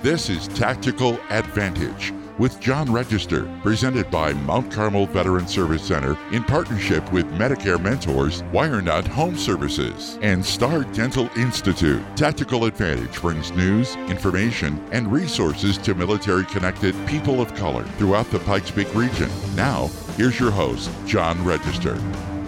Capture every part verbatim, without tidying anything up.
This is Tactical Advantage with John Register, presented by Mount Carmel Veteran Service Center in partnership with Medicare Mentors, WireNut Home Services, and Star Dental Institute. Tactical Advantage brings news, information, and resources to military-connected people of color throughout the Pikes Peak region. Now, here's your host, John Register.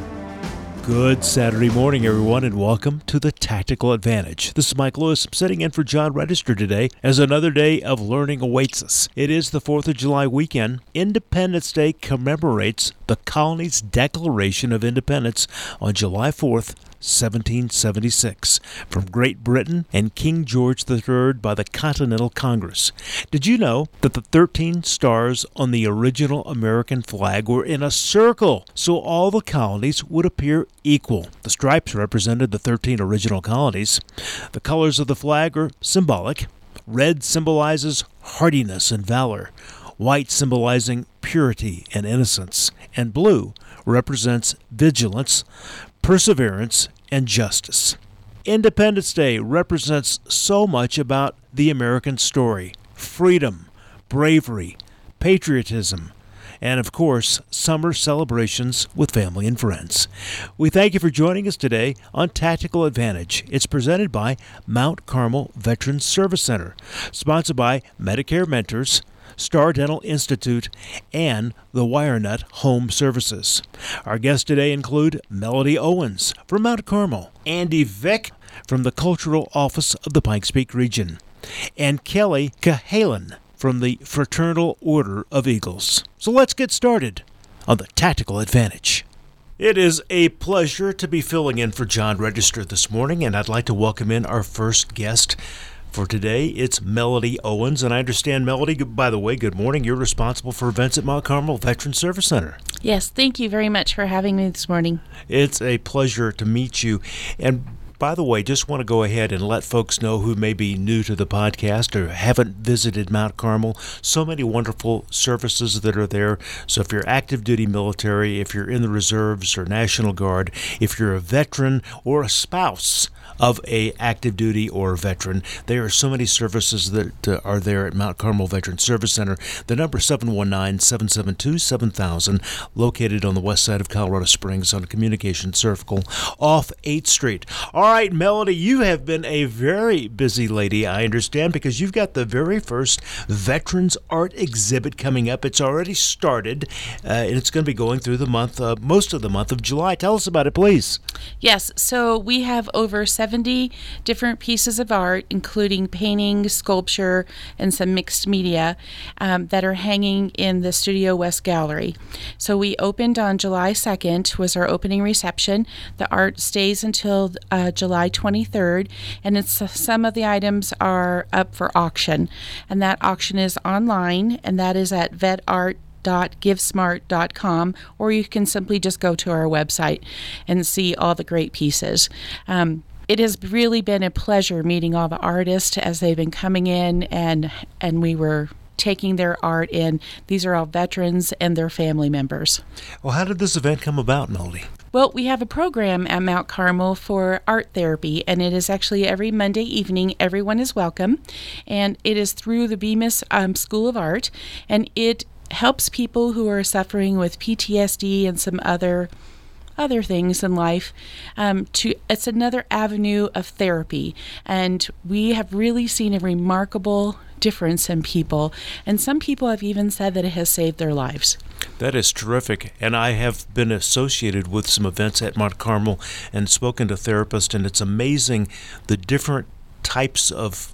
Good Saturday morning, everyone, and welcome to the Tactical Advantage. This is Mike Lewis. I'm sitting in for John Register today as another day of learning awaits us. It is the fourth of July weekend. Independence Day commemorates the colony's Declaration of Independence on July fourth, seventeen seventy-six, from Great Britain and King George the Third by the Continental Congress. Did you know that the thirteen stars on the original American flag were in a circle, so all the colonies would appear equal? The stripes represented the thirteen original colonies. The colors of the flag are symbolic. Red symbolizes hardiness and valor, white symbolizing purity and innocence, and blue represents vigilance, perseverance, and justice. Independence Day represents so much about the American story: freedom, bravery, patriotism, and of course, summer celebrations with family and friends. We thank you for joining us today on Tactical Advantage. It's presented by Mount Carmel Veterans Service Center, sponsored by Medicare Mentors, Star Dental Institute, and the WireNut Home Services. Our guests today include Melody Owens from Mount Carmel, Andy Vick from the Cultural Office of the Pikes Peak region, and Kelly Cahalan from the Fraternal Order of Eagles. So let's get started on the Tactical Advantage. It is a pleasure to be filling in for John Register this morning, and I'd like to welcome in our first guest for today. It's Melody Owens, and I understand, Melody, by the way, good morning. You're responsible for events at Mount Carmel Veterans Service Center. Yes, thank you very much for having me this morning. It's a pleasure to meet you. And by the way, just want to go ahead and let folks know who may be new to the podcast or haven't visited Mount Carmel. So many wonderful services that are there. So if you're active duty military, if you're in the reserves or National Guard, if you're a veteran or a spouse of a active duty or a veteran, there are so many services that uh, are there at Mount Carmel Veterans Service Center. The number is seven one nine, seven seven two, seven thousand, located on the west side of Colorado Springs on a communication circle off eighth street. All right, Melody, you have been a very busy lady, I understand, because you've got the very first Veterans Art exhibit coming up. It's already started, uh, and it's going to be going through the month, uh, most of the month of July. Tell us about it, please. Yes, so we have over seventy different pieces of art, including painting, sculpture, and some mixed media um, that are hanging in the Studio West Gallery. So we opened on July second, was our opening reception. The art stays until uh, July twenty-third, and it's uh, some of the items are up for auction, and that auction is online, and that is at vet art dot givesmart dot com, or you can simply just go to our website and see all the great pieces. Um, It has really been a pleasure meeting all the artists as they've been coming in, and and we were taking their art in. These are all veterans and their family members. Well, how did this event come about, Melody? Well, we have a program at Mount Carmel for art therapy, and it is actually every Monday evening. Everyone is welcome, and it is through the Bemis um, School of Art, and it helps people who are suffering with P T S D and some other other things in life. Um, to it's another avenue of therapy, and we have really seen a remarkable difference in people, and some people have even said that it has saved their lives. That is terrific, and I have been associated with some events at Mount Carmel and spoken to therapists, and it's amazing the different types of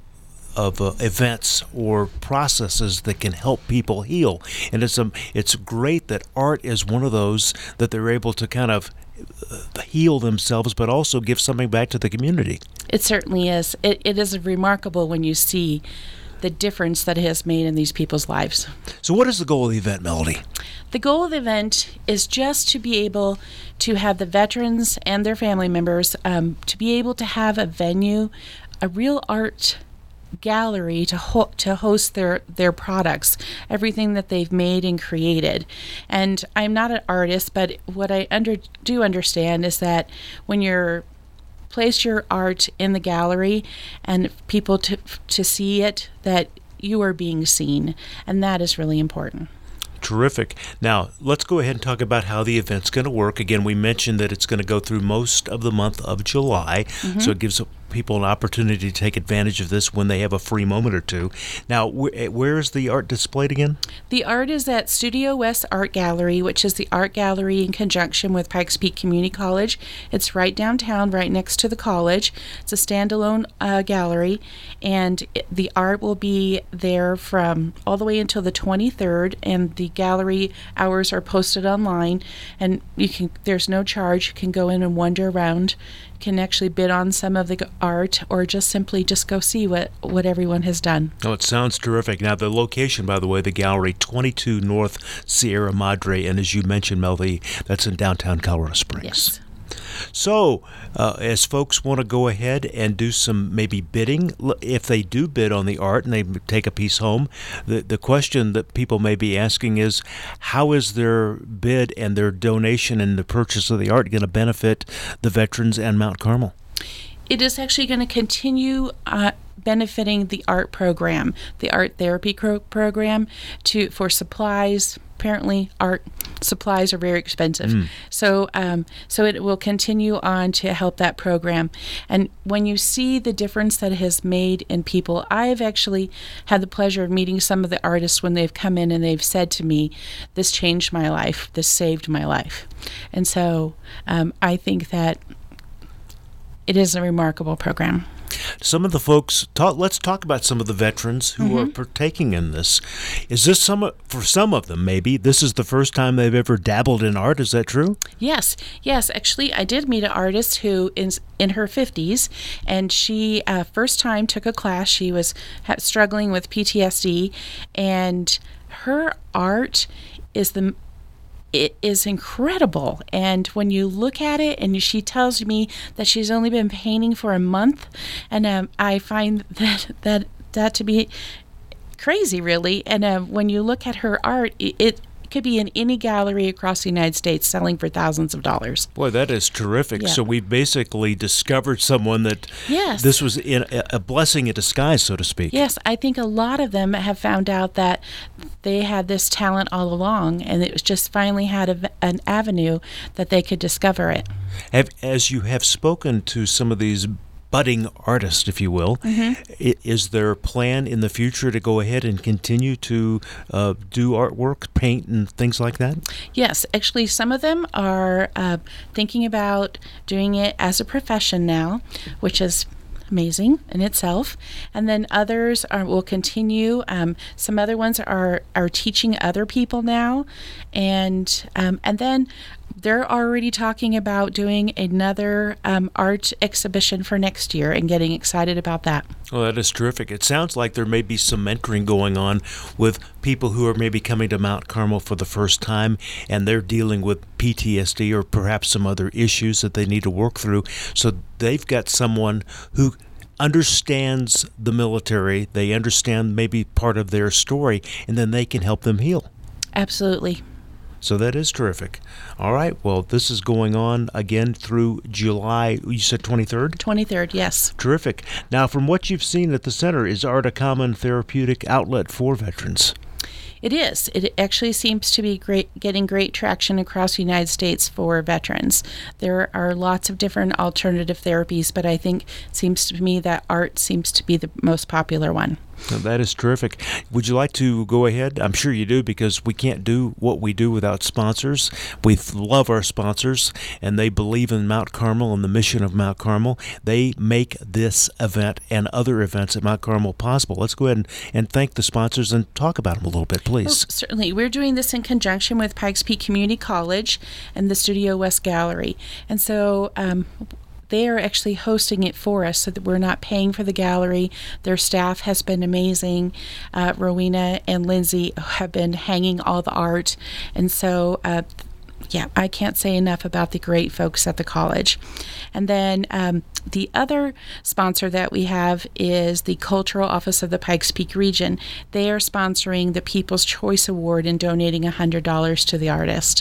of uh, events or processes that can help people heal. And it's um, it's great that art is one of those that they're able to kind of uh, heal themselves, but also give something back to the community. It certainly is. It, it is remarkable when you see the difference that it has made in these people's lives. So what is the goal of the event, Melody? The goal of the event is just to be able to have the veterans and their family members um, to be able to have a venue, a real art gallery to ho- to host their their products, everything that they've made and created. And I'm not an artist, but what I under do understand is that when you're place your art in the gallery and people to to see it, that you are being seen, and that is really important. Terrific. Now, let's go ahead and talk about how the event's going to work. Again, we mentioned that it's going to go through most of the month of July, mm-hmm. so it gives people an opportunity to take advantage of this when they have a free moment or two. Now, wh- where is the art displayed again? The art is at Studio West Art Gallery, which is the art gallery in conjunction with Pikes Peak Community College. It's right downtown, right next to the college. It's a standalone uh, gallery, and it, the art will be there from all the way until the twenty-third, and the gallery hours are posted online, and you can. There's no charge. You can go in and wander around, can actually bid on some of the art, or just simply just go see what, what everyone has done. Oh, it sounds terrific. Now, the location, by the way, the gallery, twenty-two North Sierra Madre, and as you mentioned, Melody, that's in downtown Colorado Springs. Yes. So, uh, as folks want to go ahead and do some maybe bidding, if they do bid on the art and they take a piece home, the, the question that people may be asking is, how is their bid and their donation and the purchase of the art going to benefit the veterans and Mount Carmel? It is actually going to continue uh, benefiting the art program, the art therapy pro- program, to for supplies. Apparently, art supplies are very expensive, mm. so um, so it will continue on to help that program. And when you see the difference that it has made in people, I've actually had the pleasure of meeting some of the artists when they've come in and they've said to me, "This changed my life. This saved my life." And so um, I think that it is a remarkable program. Some of the folks, talk, let's talk about some of the veterans who mm-hmm. are partaking in this. Is this some, for some of them maybe, this is the first time they've ever dabbled in art, is that true? Yes, yes. Actually, I did meet an artist who is in her fifties, and she uh, first time took a class. She was ha- struggling with P T S D, and her art is the It is incredible. And when you look at it, and she tells me that she's only been painting for a month, and um, I find that, that that to be crazy, really. And uh, when you look at her art, it, it could be in any gallery across the United States selling for thousands of dollars. Boy, that is terrific. Yeah. So we've basically discovered someone that yes. this was in a blessing in disguise, so to speak. Yes, I think a lot of them have found out that they had this talent all along, and it was just finally had a, an avenue that they could discover it. Have, as you have spoken to some of these budding artist, if you will, mm-hmm. is there a plan in the future to go ahead and continue to uh, do artwork, paint, and things like that? Yes, actually, some of them are uh, thinking about doing it as a profession now, which is amazing in itself. And then others are, will continue. Um, some other ones are are teaching other people now, and um, and then they're already talking about doing another um, art exhibition for next year and getting excited about that. Oh, that is terrific. It sounds like there may be some mentoring going on with people who are maybe coming to Mount Carmel for the first time, and they're dealing with P T S D or perhaps some other issues that they need to work through. So they've got someone who understands the military, they understand maybe part of their story, and then they can help them heal. Absolutely. So that is terrific. All right. Well, this is going on again through July. You said twenty-third? twenty-third, yes. Terrific. Now, from what you've seen at the center, is art a common therapeutic outlet for veterans? It is. It actually seems to be great, getting great traction across the United States for veterans. There are lots of different alternative therapies, but I think it seems to me that art seems to be the most popular one. Well, that is terrific. Would you like to go ahead? I'm sure you do, because we can't do what we do without sponsors. We love our sponsors, and they believe in Mount Carmel and the mission of Mount Carmel. They make this event and other events at Mount Carmel possible. Let's go ahead and, and thank the sponsors and talk about them a little bit, please. Oh, certainly. We're doing this in conjunction with Pikes Peak Community College and the Studio West Gallery. And so um, they are actually hosting it for us so that we're not paying for the gallery. Their staff has been amazing. Uh, Rowena and Lindsay have been hanging all the art. And so, uh, yeah, I can't say enough about the great folks at the college. And then um, the other sponsor that we have is the Cultural Office of the Pikes Peak Region. They are sponsoring the People's Choice Award and donating one hundred dollars to the artist.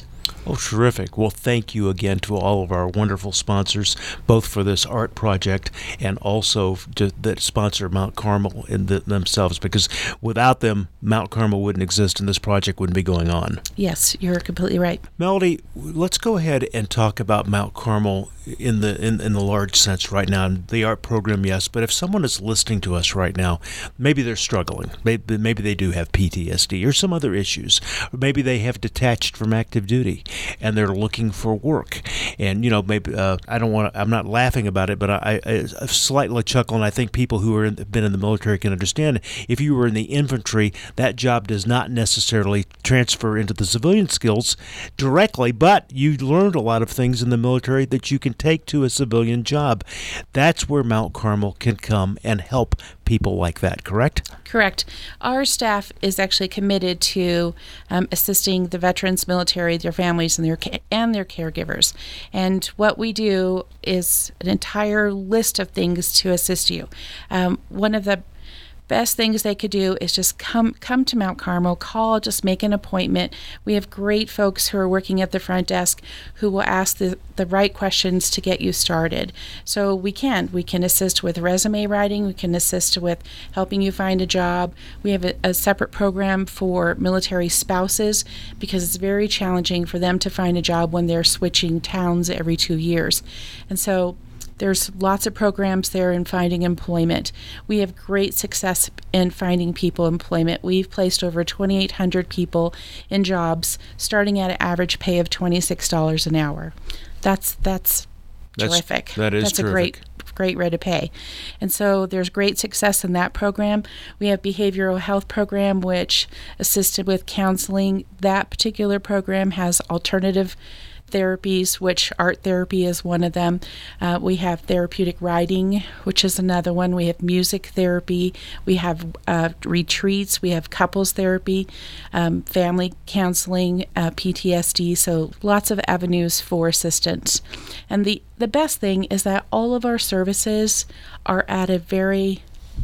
Oh, terrific. Well, thank you again to all of our wonderful sponsors, both for this art project and also to, that sponsor Mount Carmel in the, themselves, because without them, Mount Carmel wouldn't exist and this project wouldn't be going on. Yes, you're completely right. Melody, let's go ahead and talk about Mount Carmel in the in, in the large sense right now. The art program, yes, but if someone is listening to us right now, maybe they're struggling. Maybe, maybe they do have P T S D or some other issues. Or maybe they have detached from active duty and they're looking for work. And, you know, maybe uh, I don't want to, I'm not laughing about it, but I, I, I slightly chuckle, and I think people who are in, been in the military can understand. If you were in the infantry, that job does not necessarily transfer into the civilian skills directly, but you learned a lot of things in the military that you can take to a civilian job. That's where Mount Carmel can come and help people like that, correct? Correct. Our staff is actually committed to um, assisting the veterans, military, their families, and their ca- and their caregivers. And what we do is an entire list of things to assist you. Um, one of the best things they could do is just come come to Mount Carmel, call, just make an appointment. We have great folks who are working at the front desk who will ask the, the right questions to get you started. So we can. We can assist with resume writing. We can assist with helping you find a job. We have a, a separate program for military spouses because it's very challenging for them to find a job when they're switching towns every two years. And so there's lots of programs there in finding employment. We have great success in finding people employment. We've placed over twenty-eight hundred people in jobs starting at an average pay of twenty-six dollars an hour. That's that's, that's terrific. That is that's terrific. a great great rate of pay. And so there's great success in that program. We have behavioral health program which assisted with counseling. That particular program has alternative therapies, which art therapy is one of them. Uh, we have therapeutic writing, which is another one. We have music therapy. We have uh, retreats. We have couples therapy, um, family counseling, uh, P T S D. So lots of avenues for assistance. And the, the best thing is that all of our services are at a very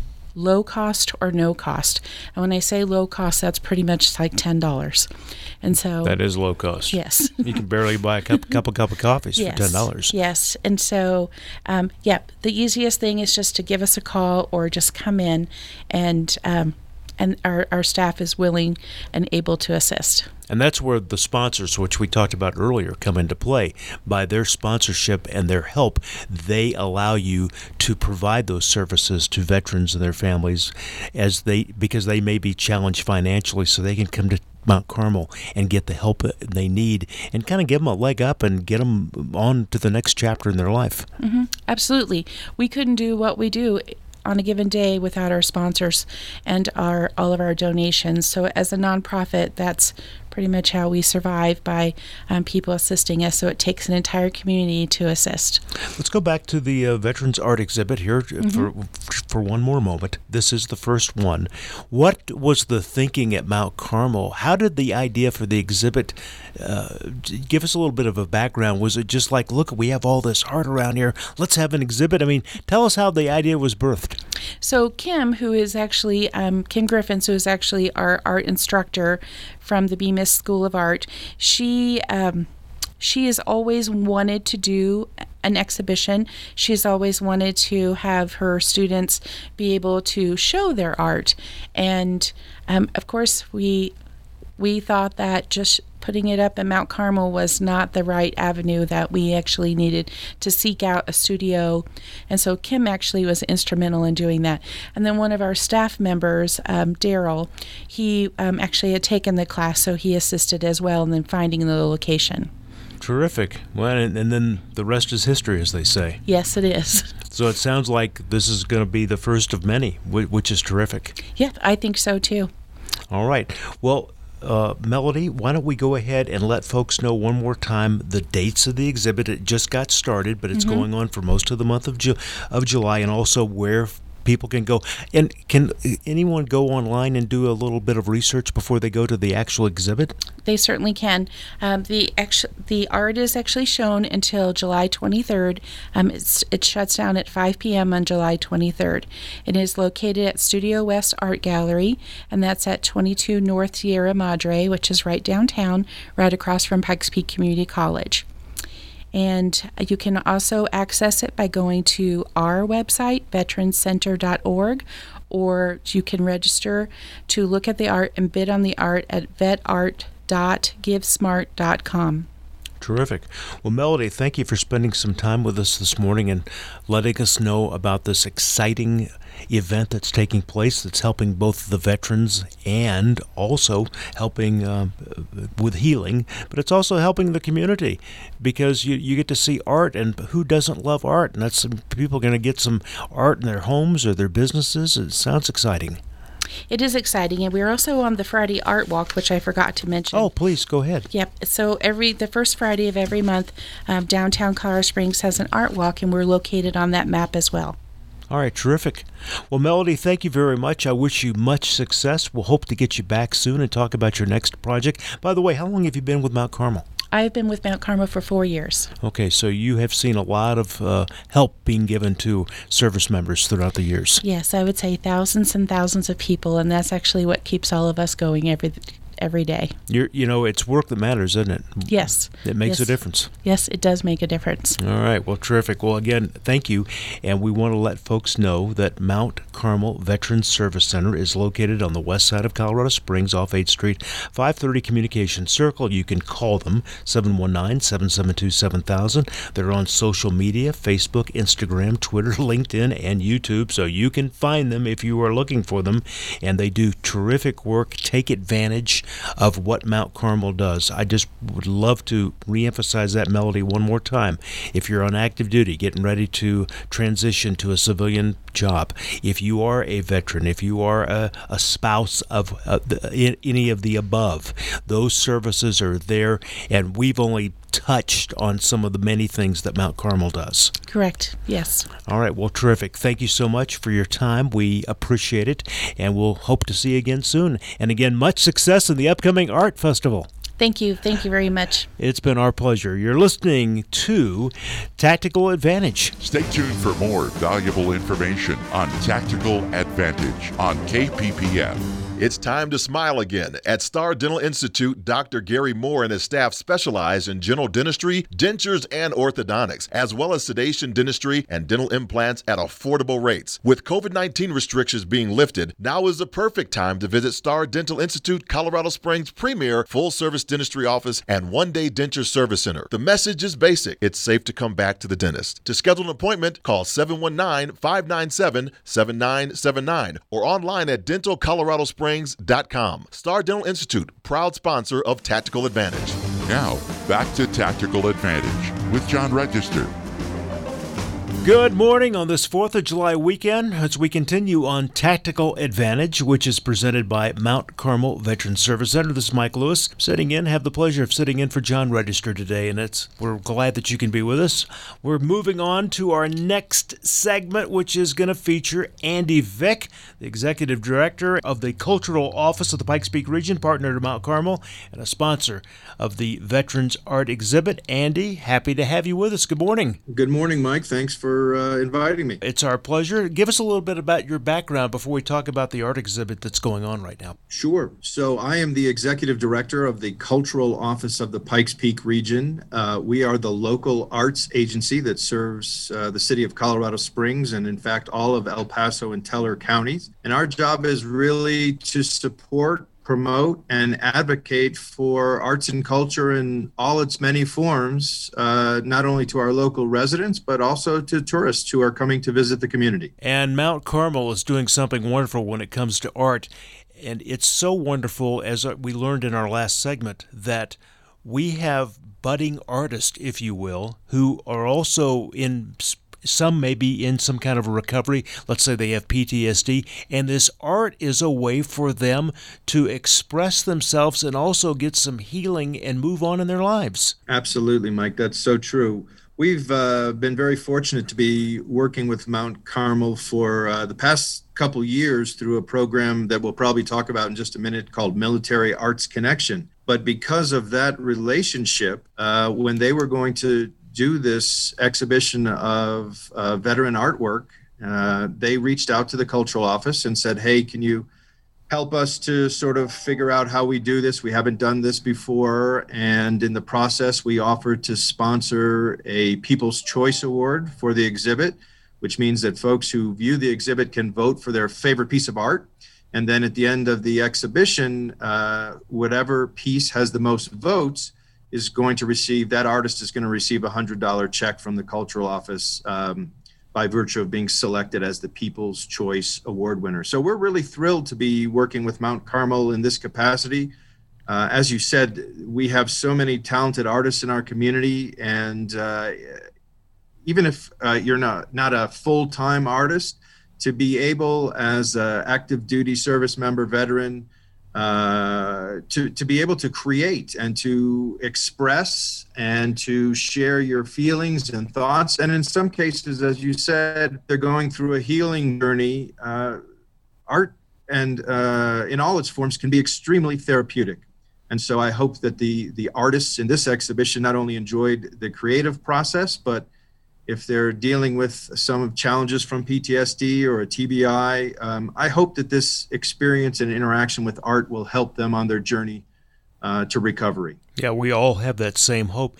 low cost or no cost. And when I say low cost, that's pretty much like ten dollars. And so that is low cost. Yes. You can barely buy a cup, couple cup of coffees yes, for ten dollars. Yes. And so, um, yeah, the easiest thing is just to give us a call or just come in, and um, and our, our staff is willing and able to assist. And that's where the sponsors, which we talked about earlier, come into play. By their sponsorship and their help, they allow you to provide those services to veterans and their families as they because they may be challenged financially, so they can come to Mount Carmel and get the help they need and kind of give them a leg up and get them on to the next chapter in their life. Mm-hmm. Absolutely. We couldn't do what we do on a given day without our sponsors and our all of our donations. So as a nonprofit, that's pretty much how we survive, by um, people assisting us. So it takes an entire community to assist. Let's go back to the uh, Veterans Art Exhibit here mm-hmm. for for one more moment. This is the first one. What was the thinking at Mount Carmel? How did the idea for the exhibit, uh, give us a little bit of a background? Was it just like, look, we have all this art around here, let's have an exhibit? I mean, tell us how the idea was birthed. So Kim, who is actually, um, Kim Griffins, who is actually our art instructor from the Bemis School of Art, she um, she has always wanted to do an exhibition. She's always wanted to have her students be able to show their art. And um, of course, we we thought that just putting it up at Mount Carmel was not the right avenue, that we actually needed to seek out a studio. And so Kim actually was instrumental in doing that. And then one of our staff members, um, Daryl, he um, actually had taken the class, so he assisted as well in then finding the location. Terrific. Well, and, and then the rest is history, as they say. Yes, it is. So it sounds like this is going to be the first of many, which is terrific. Yeah, I think so too. All right. Well, Uh, Melody, why don't we go ahead and let folks know one more time the dates of the exhibit? It just got started, but it's mm-hmm. going on for most of the month of, Ju- of July, and also where people can go. And can anyone go online and do a little bit of research before they go to the actual exhibit? They certainly can. Um, the actu- the art is actually shown until July twenty-third. Um, it's, it shuts down at five p.m. on July twenty-third. It is located at Studio West Art Gallery, and that's at twenty-two North Sierra Madre, which is right downtown, right across from Pikes Peak Community College. And you can also access it by going to our website, veterans center dot org, or you can register to look at the art and bid on the art at vet art dot give smart dot com. Terrific. Well, Melody, thank you for spending some time with us this morning and letting us know about this exciting event that's taking place that's helping both the veterans and also helping um, with healing, but it's also helping the community because you, you get to see art, and who doesn't love art? And that's people going to get some art in their homes or their businesses. It sounds exciting. It is exciting, and we're also on the Friday Art Walk, which I forgot to mention. Oh, please, go ahead. Yep. So every the first Friday of every month, um, downtown Colorado Springs has an art walk, and we're located on that map as well. All right, terrific. Well, Melody, thank you very much. I wish you much success. We'll hope to get you back soon and talk about your next project. By the way, how long have you been with Mount Carmel? I've been with Mount Carmel for four years. Okay, so you have seen a lot of uh, help being given to service members throughout the years. Yes, I would say thousands and thousands of people, and that's actually what keeps all of us going every every day. You're, you know, it's work that matters, isn't it? Yes. It makes yes. a difference. Yes, it does make a difference. All right, well, terrific. Well, again, thank you. And we want to let folks know that Mount Carmel Veterans Service Center is located on the west side of Colorado Springs off eighth Street, five thirty Communication Circle. You can call them, seven one nine, seven seven two, seven thousand. They're on social media, Facebook, Instagram, Twitter, LinkedIn, and YouTube, so you can find them if you are looking for them. And they do terrific work. Take advantage of what Mount Carmel does. I just would love to reemphasize that, Melody, one more time. If you're on active duty, getting ready to transition to a civilian job, if you are a veteran, if you are a, a spouse of uh, the, any of the above, those services are there, and we've only touched on some of the many things that Mount Carmel does. Correct, yes. All right, well, terrific. Thank you so much for your time. We appreciate it, and we'll hope to see you again soon. And again, much success in the upcoming art festival. Thank you. Thank you very much. It's been our pleasure. You're listening to Tactical Advantage. Stay tuned for more valuable information on Tactical Advantage on K P P F. It's time to smile again. At Star Dental Institute, Doctor Gary Moore and his staff specialize in general dentistry, dentures, and orthodontics, as well as sedation dentistry and dental implants at affordable rates. With covid nineteen restrictions being lifted, now is the perfect time to visit Star Dental Institute, Colorado Springs' premier full-service dentistry office and one-day denture service center. The message is basic. It's safe to come back to the dentist. To schedule an appointment, call seven one nine, five nine seven, seven nine seven nine or online at dental colorado springs dot com. Star Dental Institute, proud sponsor of Tactical Advantage. Now, back to Tactical Advantage with John Register. Good morning on this fourth of July weekend as we continue on Tactical Advantage, which is presented by Mount Carmel Veterans Service Center. This is Mike Lewis sitting in. Have the pleasure of sitting in for John Register today, and it's we're glad that you can be with us. We're moving on to our next segment, which is going to feature Andy Vick, the Executive Director of the Cultural Office of the Pikes Peak Region, partner to Mount Carmel, and a sponsor of the Veterans Art Exhibit. Andy, happy to have you with us. Good morning. Good morning, Mike. Thanks for for uh, inviting me. It's our pleasure. Give us a little bit about your background before we talk about the art exhibit that's going on right now. Sure. So I am the executive director of the Cultural Office of the Pikes Peak Region. Uh, we are the local arts agency that serves uh, the city of Colorado Springs and, in fact, all of El Paso and Teller counties. And our job is really to support, promote, and advocate for arts and culture in all its many forms, uh, not only to our local residents, but also to tourists who are coming to visit the community. And Mount Carmel is doing something wonderful when it comes to art. And it's so wonderful, as we learned in our last segment, that we have budding artists, if you will, who are also in some may be in some kind of a recovery. Let's say they have P T S D, and this art is a way for them to express themselves and also get some healing and move on in their lives. Absolutely, Mike. That's so true. We've uh, been very fortunate to be working with Mount Carmel for uh, the past couple years through a program that we'll probably talk about in just a minute called Military Arts Connection. But because of that relationship, uh, when they were going to do this exhibition of uh, veteran artwork, uh, they reached out to the cultural office and said, hey, can you help us to sort of figure out how we do this? We haven't done this before. And in the process, we offered to sponsor a People's Choice Award for the exhibit, which means that folks who view the exhibit can vote for their favorite piece of art. And then at the end of the exhibition, uh, whatever piece has the most votes is going to receive, that artist is going to receive a one hundred dollars check from the cultural office um, by virtue of being selected as the People's Choice Award winner. So we're really thrilled to be working with Mount Carmel in this capacity. Uh, as you said, we have so many talented artists in our community, and uh, even if uh, you're not, not a full-time artist, to be able as an active duty service member veteran uh, to, to be able to create and to express and to share your feelings and thoughts. And in some cases, as you said, they're going through a healing journey. Uh, art and uh, in all its forms can be extremely therapeutic. And so I hope that the, the artists in this exhibition not only enjoyed the creative process, but if they're dealing with some challenges from P T S D or a T B I, um, I hope that this experience and interaction with art will help them on their journey uh, to recovery. Yeah, we all have that same hope.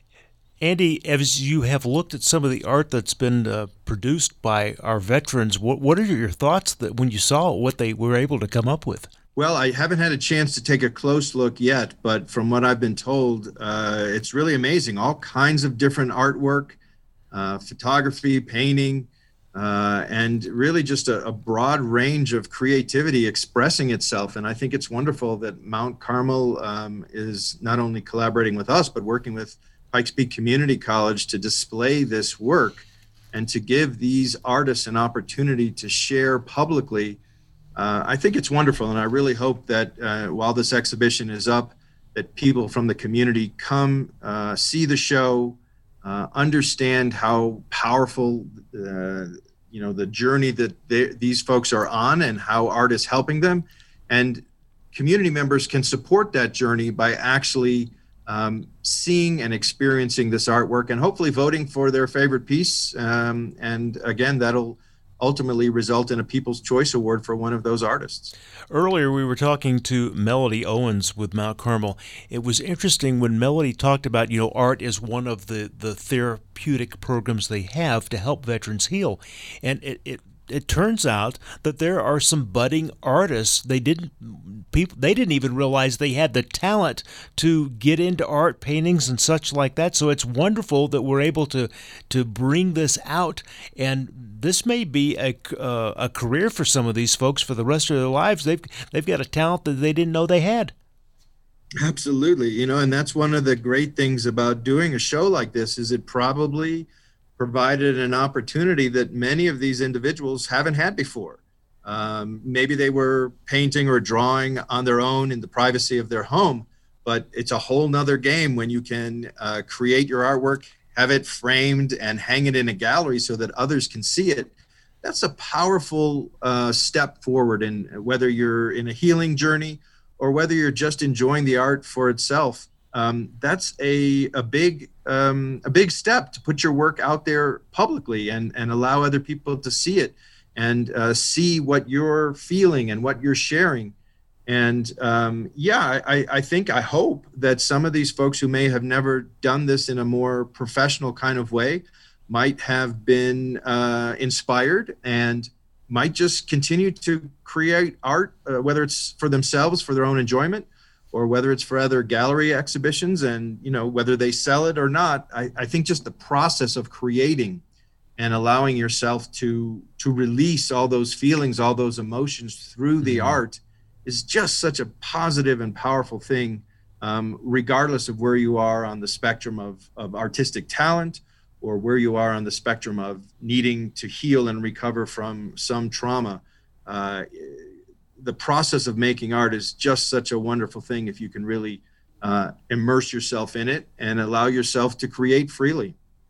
Andy, as you have looked at some of the art that's been uh, produced by our veterans, what, what are your thoughts that when you saw what they were able to come up with? Well, I haven't had a chance to take a close look yet, but from what I've been told, uh, it's really amazing. All kinds of different artwork. Uh, photography, painting, uh, and really just a, a broad range of creativity expressing itself. And I think it's wonderful that Mount Carmel um, is not only collaborating with us, but working with Pikes Peak Community College to display this work and to give these artists an opportunity to share publicly. Uh, I think it's wonderful. And I really hope that uh, while this exhibition is up, that people from the community come uh, see the show, Uh, understand how powerful, uh, you know, the journey that these folks are on and how art is helping them. And community members can support that journey by actually um, seeing and experiencing this artwork and hopefully voting for their favorite piece. Um, and again, that'll ultimately result in a People's Choice Award for one of those artists. Earlier, we were talking to Melody Owens with Mount Carmel. It was interesting when Melody talked about, you know, art is one of the, the therapeutic programs they have to help veterans heal. And it, it it turns out that there are some budding artists. They didn't people they didn't even realize they had the talent to get into art, paintings, and such like that. So it's wonderful that we're able to to bring this out, and this may be a uh, a career for some of these folks for the rest of their lives. They've they've got a talent that they didn't know they had. Absolutely, you know, and that's one of the great things about doing a show like this is it probably provided an opportunity that many of these individuals haven't had before. Um, maybe they were painting or drawing on their own in the privacy of their home, but it's a whole nother game when you can uh, create your artwork, have it framed and hang it in a gallery so that others can see it. That's a powerful uh, step forward in whether you're in a healing journey or whether you're just enjoying the art for itself. Um, that's a a big um, a big step to put your work out there publicly and, and allow other people to see it and uh, see what you're feeling and what you're sharing. And um, yeah, I, I think, I hope that some of these folks who may have never done this in a more professional kind of way might have been uh, inspired and might just continue to create art, uh, whether it's for themselves, for their own enjoyment, or whether it's for other gallery exhibitions, and, you know, whether they sell it or not. I, I think just the process of creating and allowing yourself to to release all those feelings, all those emotions through the mm-hmm. art is just such a positive and powerful thing, um, regardless of where you are on the spectrum of, of artistic talent or where you are on the spectrum of needing to heal and recover from some trauma. Uh, the process of making art is just such a wonderful thing if you can really uh, immerse yourself in it and allow yourself to create freely.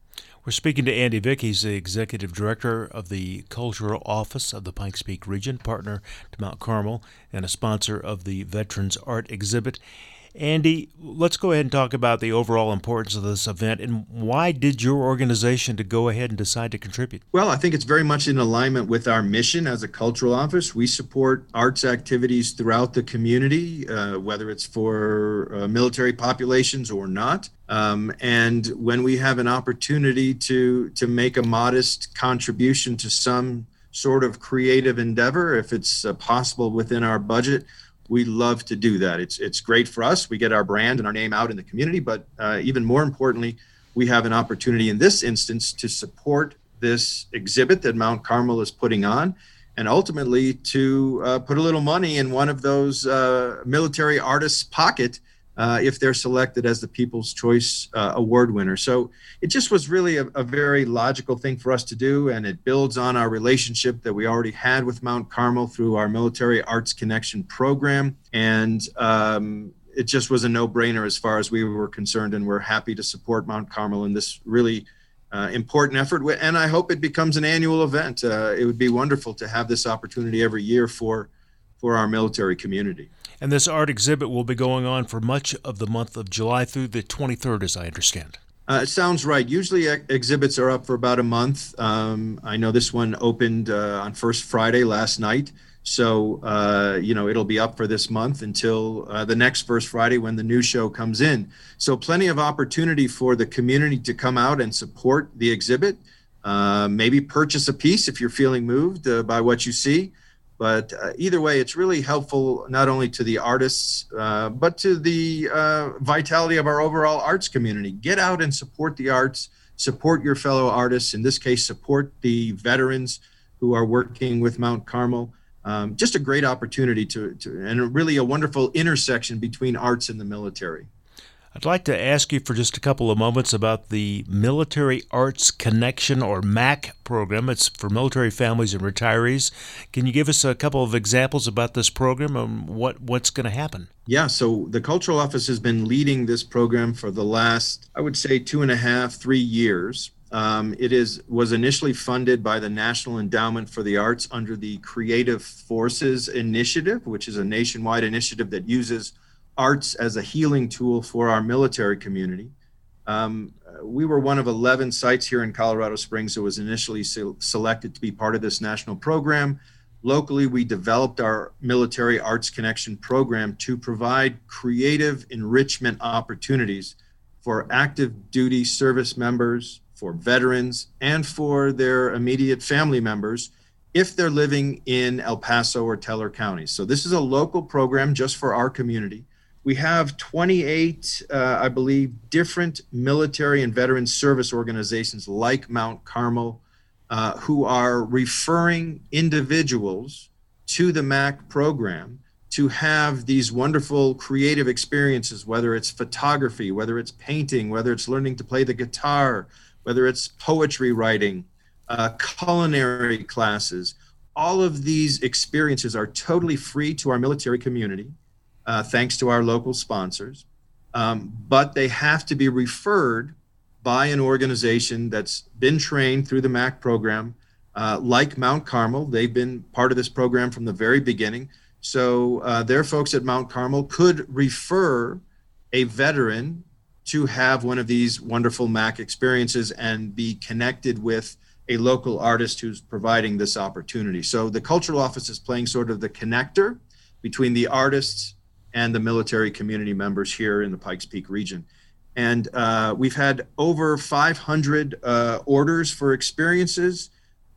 We're speaking to Andy Vick. He's the Executive Director of the Cultural Office of the Pikes Peak Region, partner to Mount Carmel, and a sponsor of the Veterans Art Exhibit. Andy, let's go ahead and talk about the overall importance of this event, and why did your organization to go ahead and decide to contribute? Well, I think it's very much in alignment with our mission as a cultural office. We support arts activities throughout the community, uh, whether it's for uh, military populations or not. Um, and when we have an opportunity to to make a modest contribution to some sort of creative endeavor, if it's uh, possible within our budget, we love to do that. It's it's great for us. We get our brand and our name out in the community, but uh, even more importantly, we have an opportunity in this instance to support this exhibit that Mount Carmel is putting on, and ultimately to uh, put a little money in one of those uh, military artists' pocket uh, if they're selected as the People's Choice uh, Award winner. So it just was really a, a very logical thing for us to do, and it builds on our relationship that we already had with Mount Carmel through our Military Arts Connection program. And um, it just was a no-brainer as far as we were concerned, and we're happy to support Mount Carmel in this really uh, important effort. And I hope it becomes an annual event. Uh, it would be wonderful to have this opportunity every year for, for our military community. And this art exhibit will be going on for much of the month of July through the twenty-third, as I understand. Uh, it sounds right. Usually ex- exhibits are up for about a month. Um, I know this one opened uh, on First Friday last night. So, uh, you know, it'll be up for this month until uh, the next First Friday when the new show comes in. So plenty of opportunity for the community to come out and support the exhibit. Uh, maybe purchase a piece if you're feeling moved uh, by what you see. But uh, either way, it's really helpful not only to the artists, uh, but to the uh, vitality of our overall arts community. Get out and support the arts, support your fellow artists, in this case, support the veterans who are working with Mount Carmel. Um, just a great opportunity to, to, and really a wonderful intersection between arts and the military. I'd like to ask you for just a couple of moments about the Military Arts Connection, or M A C program. It's for military families and retirees. Can you give us a couple of examples about this program and what, what's going to happen? Yeah, so the Cultural Office has been leading this program for the last, I would say, two and a half, three years. Um, it is was initially funded by the National Endowment for the Arts under the Creative Forces Initiative, which is a nationwide initiative that uses arts as a healing tool for our military community. Um, we were one of eleven sites here in Colorado Springs that was initially se- selected to be part of this national program. Locally, we developed our Military Arts Connection program to provide creative enrichment opportunities for active duty service members, for veterans, and for their immediate family members if they're living in El Paso or Teller counties. So this is a local program just for our community. We have twenty-eight, uh, I believe, different military and veteran service organizations like Mount Carmel uh, who are referring individuals to the M A C program to have these wonderful creative experiences, whether it's photography, whether it's painting, whether it's learning to play the guitar, whether it's poetry writing, uh, culinary classes. All of these experiences are totally free to our military community. Uh, thanks to our local sponsors, um, but they have to be referred by an organization that's been trained through the M A C program, uh, like Mount Carmel. They've been part of this program from the very beginning. So uh, their folks at Mount Carmel could refer a veteran to have one of these wonderful M A C experiences and be connected with a local artist who's providing this opportunity. So the Cultural Office is playing sort of the connector between the artists and the military community members here in the Pikes Peak region. And uh, we've had over five hundred uh, orders for experiences.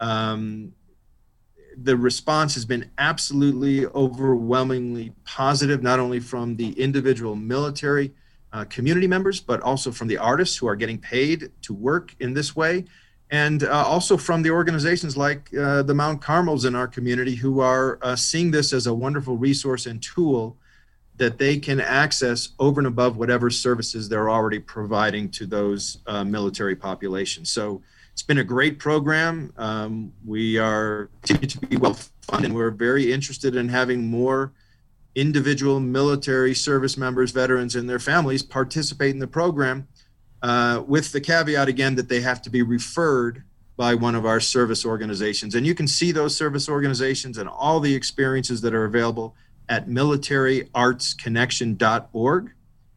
Um, the response has been absolutely overwhelmingly positive, not only from the individual military uh, community members, but also from the artists who are getting paid to work in this way. And uh, also from the organizations like uh, the Mount Carmels in our community who are uh, seeing this as a wonderful resource and tool that they can access over and above whatever services they're already providing to those uh, military populations. So it's been a great program. Um, we are continue to be well funded, and we're very interested in having more individual military service members, veterans, and their families participate in the program uh, with the caveat again that they have to be referred by one of our service organizations. And you can see those service organizations and all the experiences that are available at military arts connection dot org.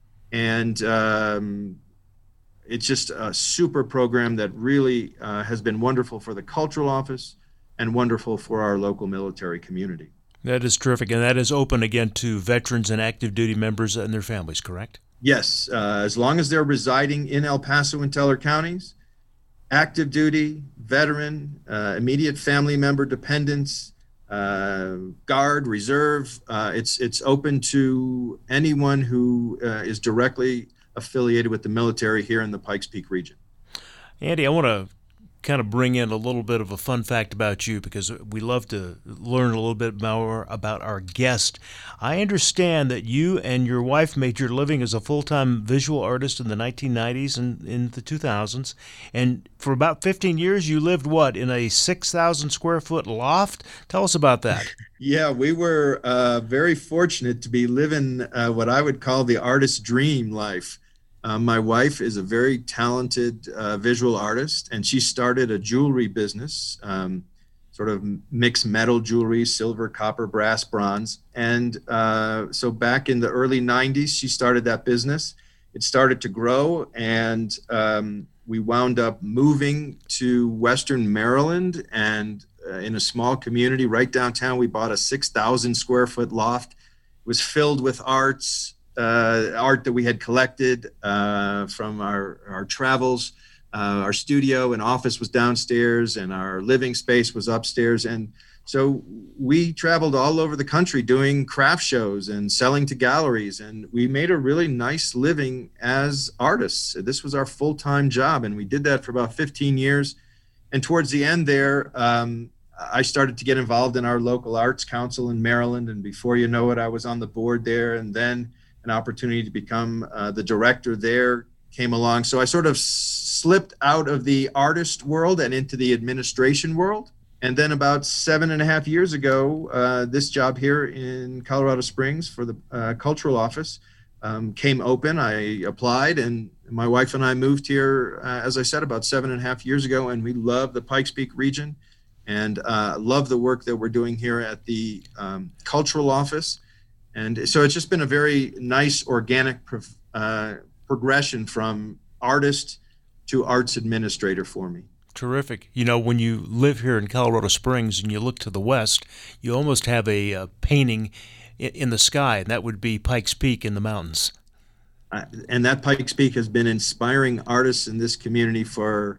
And um, it's just a super program that really uh, has been wonderful for the cultural office and wonderful for our local military community. That is terrific. And that is open again to veterans and active duty members and their families, correct? Yes, uh, as long as they're residing in El Paso and Teller counties, active duty, veteran, uh, immediate family member dependents, uh, guard, reserve, uh, it's it's open to anyone who uh, is directly affiliated with the military here in the Pikes Peak region. Andy, I want to kind of bring in a little bit of a fun fact about you because we love to learn a little bit more about our guest. I understand that you and your wife made your living as a full-time visual artist in the nineteen nineties and in the two thousands, and for about fifteen years you lived, what, in a six thousand square foot loft? Tell us about that. Yeah, we were uh, very fortunate to be living uh, what I would call the artist's dream life. Uh, my wife is a very talented uh, visual artist, and she started a jewelry business, um, sort of mixed metal jewelry, silver, copper, brass, bronze. And uh, so back in the early nineties, she started that business. It started to grow, and um, we wound up moving to Western Maryland, and uh, in a small community right downtown, we bought a six thousand square foot loft. It was filled with arts, Uh, art that we had collected uh, from our, our travels. Uh, our studio and office was downstairs, and our living space was upstairs. And so we traveled all over the country doing craft shows and selling to galleries. And we made a really nice living as artists. This was our full-time job, and we did that for about fifteen years. And towards the end there, um, I started to get involved in our local arts council in Maryland. And before you know it, I was on the board there. And then an opportunity to become uh, the director there came along. So I sort of slipped out of the artist world and into the administration world. And then about seven and a half years ago, uh, this job here in Colorado Springs for the uh, cultural office um, came open. I applied, and my wife and I moved here, uh, as I said, about seven and a half years ago. And we love the Pikes Peak region and uh, love the work that we're doing here at the um, cultural office. And so it's just been a very nice organic uh, progression from artist to arts administrator for me. Terrific. You know, when you live here in Colorado Springs and you look to the west, you almost have a uh, painting in the sky, and that would be Pikes Peak in the mountains. Uh, and that Pikes Peak has been inspiring artists in this community for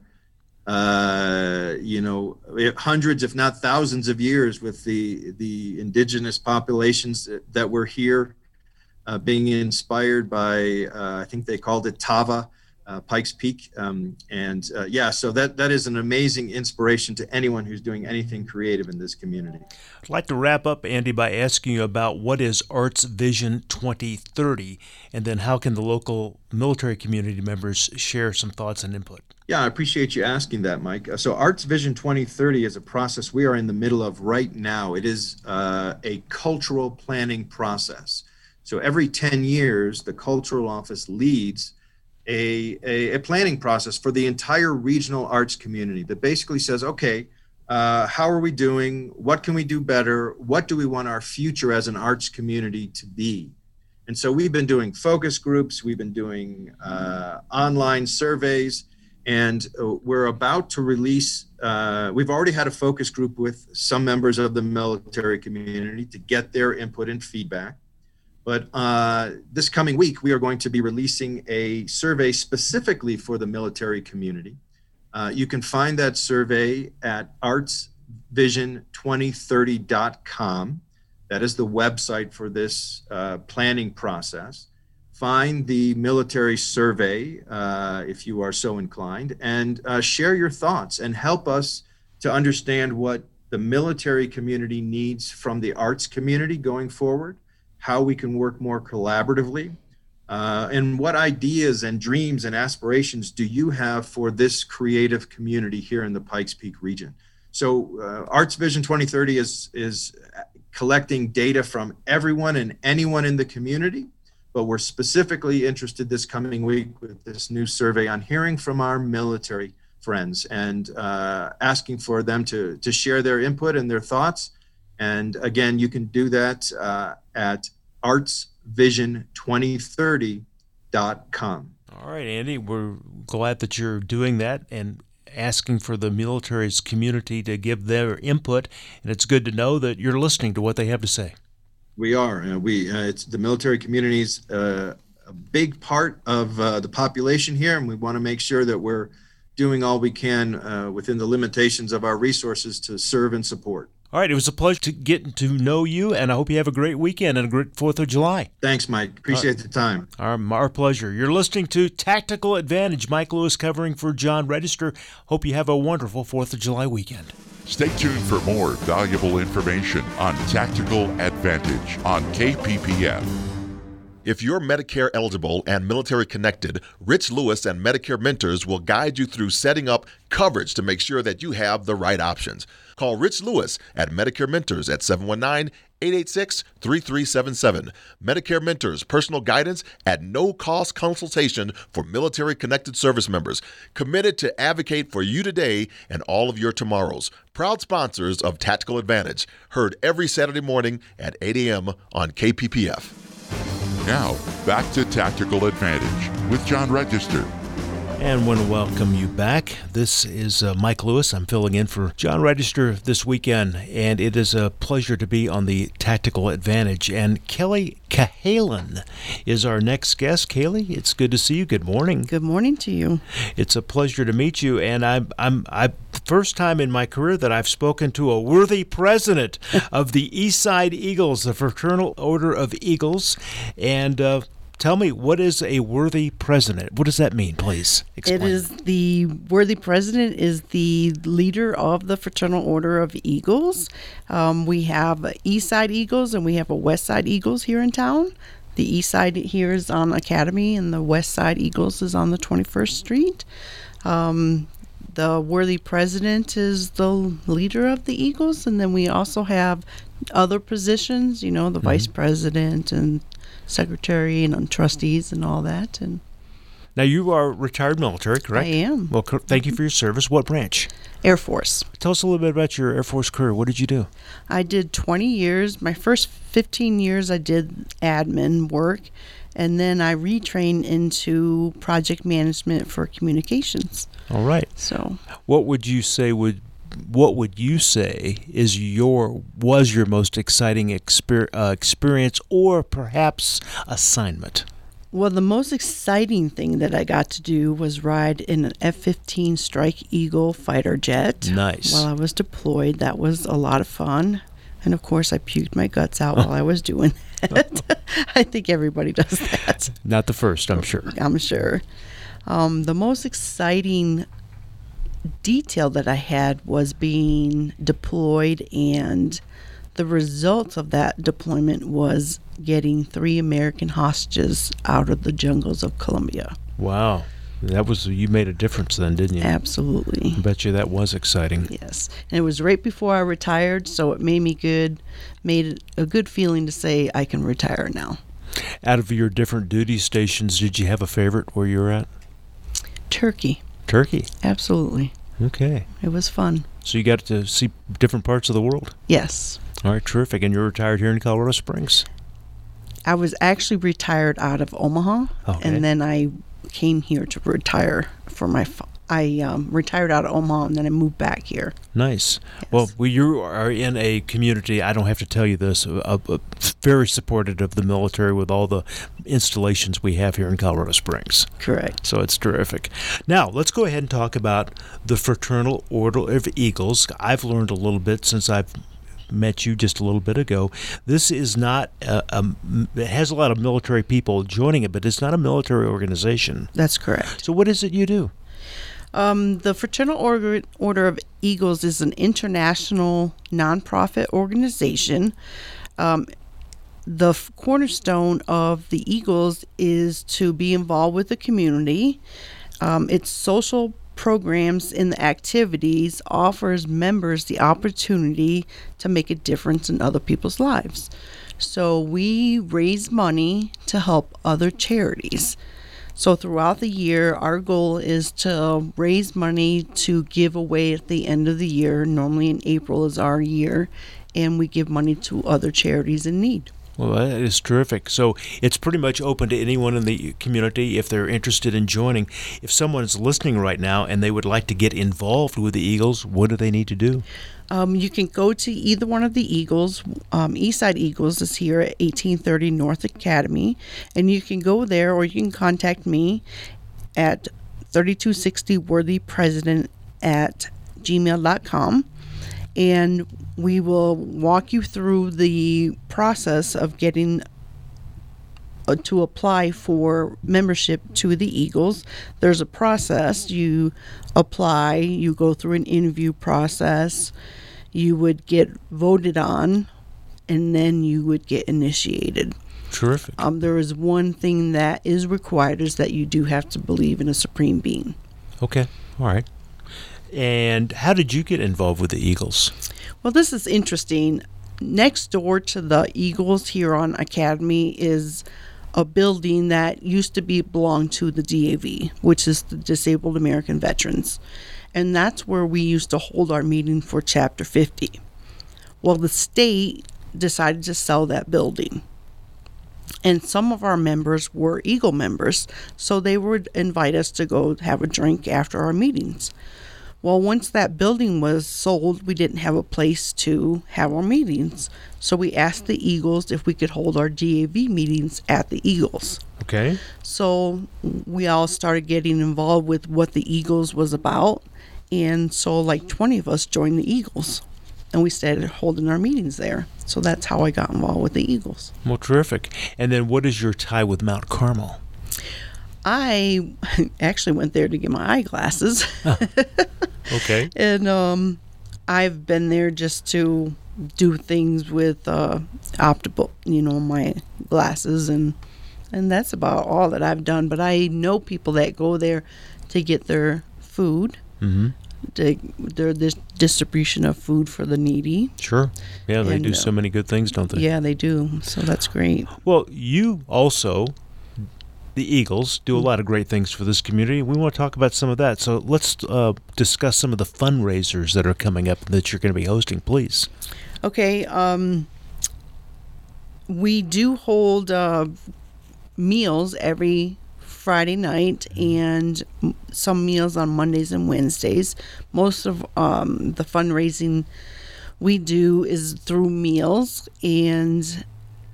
uh, you know, hundreds, if not thousands of years, with the the indigenous populations that, that were here, uh, being inspired by, uh, I think they called it Tava, uh, Pikes Peak. Um, and uh, yeah, so that, that is an amazing inspiration to anyone who's doing anything creative in this community. I'd like to wrap up, Andy, by asking you about what is Arts Vision twenty thirty, and then how can the local military community members share some thoughts and input? Yeah, I appreciate you asking that, Mike. So Arts Vision twenty thirty is a process we are in the middle of right now. It is uh, a cultural planning process. So every ten years, the cultural office leads a, a, a planning process for the entire regional arts community that basically says, okay, uh, how are we doing? What can we do better? What do we want our future as an arts community to be? And so we've been doing focus groups, we've been doing uh, online surveys, and we're about to release, uh, we've already had a focus group with some members of the military community to get their input and feedback. But uh, this coming week, we are going to be releasing a survey specifically for the military community. Uh, you can find that survey at arts vision twenty thirty dot com. That is the website for this uh, planning process. Find the military survey uh, if you are so inclined, and uh, share your thoughts and help us to understand what the military community needs from the arts community going forward, how we can work more collaboratively, uh, and what ideas and dreams and aspirations do you have for this creative community here in the Pikes Peak region. So uh, Arts Vision twenty thirty is, is collecting data from everyone and anyone in the community but we're specifically interested this coming week with this new survey on hearing from our military friends and uh, asking for them to, to share their input and their thoughts. And again, you can do that uh, at arts vision twenty thirty dot com. All right, Andy, we're glad that you're doing that and asking for the military's community to give their input. And it's good to know that you're listening to what they have to say. We are. Uh, we uh, it's the military community's uh, a big part of uh, the population here, and we want to make sure that we're doing all we can uh, within the limitations of our resources to serve and support. All right, it was a pleasure to get to know you, and I hope you have a great weekend and a great fourth of July. Thanks, Mike. Appreciate the time. Our, our pleasure. You're listening to Tactical Advantage. Mike Lewis covering for John Register. Hope you have a wonderful fourth of July weekend. Stay tuned for more valuable information on Tactical Advantage on K P P F. If you're Medicare eligible and military connected, Rich Lewis and Medicare Mentors will guide you through setting up coverage to make sure that you have the right options. Call Rich Lewis at Medicare Mentors at seven one nine, eight eight six, three three seven seven. Medicare Mentors, personal guidance at no cost consultation for military connected service members. Committed to advocate for you today and all of your tomorrows. Proud sponsors of Tactical Advantage. Heard every Saturday morning at eight a.m. on K P P F. Now, back to Tactical Advantage with John Register. And want to welcome you back. This is uh, Mike Lewis. I'm filling in for John Register this weekend, and it is a pleasure to be on the Tactical Advantage. And Kelly Cahalan is our next guest. Kelly, it's good to see you. Good morning. Good morning to you. It's a pleasure to meet you, and I'm I'm I first time in my career that I've spoken to a worthy president of the Eastside Eagles, the Fraternal Order of Eagles, and. Uh, Tell me, what is a worthy president? What does that mean, please? Explain. It is the worthy president is the leader of the Fraternal Order of Eagles. Um, we have East Side Eagles and we have a West Side Eagles here in town. The East Side here is on Academy and the West Side Eagles is on the twenty-first Street. Um, the worthy president is the leader of the Eagles, and then we also have other positions, you know, the mm-hmm. vice president and secretary and trustees and all that. And now you are retired military, correct? I am. Well, thank you for your service. What branch? Air Force. Tell us a little bit about your Air Force career. What did you do? I did twenty years. My first fifteen years I did admin work, and then I retrained into project management for communications. All right. So what would you say would What would you say is your was your most exciting exper- uh, experience or perhaps assignment? Well, the most exciting thing that I got to do was ride in an F fifteen Strike Eagle fighter jet. Nice. While I was deployed. That was a lot of fun. And, of course, I puked my guts out while I was doing that. I think everybody does that. Not the first, I'm sure. I'm sure. Um, the most exciting detail that I had was being deployed, and the result of that deployment was getting three American hostages out of the jungles of Colombia. Wow. That was, you made a difference then, didn't you? Absolutely. I bet you that was exciting. Yes. And it was right before I retired, so it made me good, made it a good feeling to say I can retire now. Out of your different duty stations, did you have a favorite where you were at? Turkey. Turkey? Absolutely. Okay. It was fun. So you got to see different parts of the world? Yes. All right, terrific. And you're retired here in Colorado Springs? I was actually retired out of Omaha, okay. and then I came here to retire for my fa- I um, retired out of Omaha, and then I moved back here. Nice. Yes. Well, we, you are in a community, I don't have to tell you this, uh, uh, very supportive of the military with all the installations we have here in Colorado Springs. Correct. So it's terrific. Now, let's go ahead and talk about the Fraternal Order of Eagles. I've learned a little bit since I've met you just a little bit ago. This is not, a, a, it has a lot of military people joining it, but it's not a military organization. That's correct. So what is it you do? Um, the Fraternal Order, Order of Eagles is an international nonprofit organization. Um, the f- cornerstone of the Eagles is to be involved with the community. Um, its social programs and the activities offers members the opportunity to make a difference in other people's lives. So we raise money to help other charities. So throughout the year, our goal is to raise money to give away at the end of the year. Normally in April is our year, and we give money to other charities in need. Well, that is terrific. So it's pretty much open to anyone in the community if they're interested in joining. If someone's listening right now and they would like to get involved with the Eagles, what do they need to do? Um, you can go to either one of the Eagles. Um, Eastside Eagles is here at eighteen thirty North Academy, and you can go there, or you can contact me at thirty-two sixty Worthy President at gmail dot com, and we will walk you through the process of getting uh, to apply for membership to the Eagles. There's a process. You apply, you go through an interview process, you would get voted on, and then you would get initiated. Terrific. Um, there is one thing that is required, is that you do have to believe in a supreme being. Okay. All right. And how did you get involved with the Eagles? Well, this is interesting. Next door to the Eagles here on Academy is a building that used to be belong to the D A V, which is the Disabled American Veterans. And that's where we used to hold our meeting for Chapter fifty. Well, the state decided to sell that building. And some of our members were Eagle members, so they would invite us to go have a drink after our meetings. Well, once that building was sold, we didn't have a place to have our meetings. So we asked the Eagles if we could hold our D A V meetings at the Eagles. Okay. So we all started getting involved with what the Eagles was about. And so like twenty of us joined the Eagles. And we started holding our meetings there. So that's how I got involved with the Eagles. Well, terrific. And then what is your tie with Mount Carmel? I actually went there to get my eyeglasses. Oh. Okay. And um, I've been there just to do things with uh, optical, you know, my glasses, and and that's about all that I've done. But I know people that go there to get their food, Mm-hmm. to their this distribution of food for the needy. Sure. Yeah, they And, do uh, so many good things, don't they? Yeah, they do. So that's great. Well, you also, the Eagles, do a lot of great things for this community. We want to talk about some of that. So let's uh, discuss some of the fundraisers that are coming up that you're going to be hosting, please. Okay. Um, we do hold uh, meals every Friday night, and some meals on Mondays and Wednesdays. Most of um, the fundraising we do is through meals, and